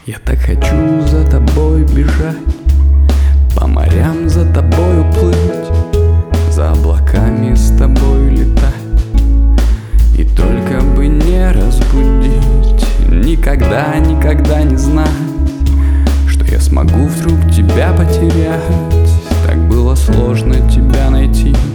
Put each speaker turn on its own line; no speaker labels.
Я так хочу за тобой бежать, по морям за тобою плыть, за облаками с тобой летать. И только бы не разбудить, никогда, никогда не знать, что я смогу вдруг тебя потерять. Так было сложно тебя найти.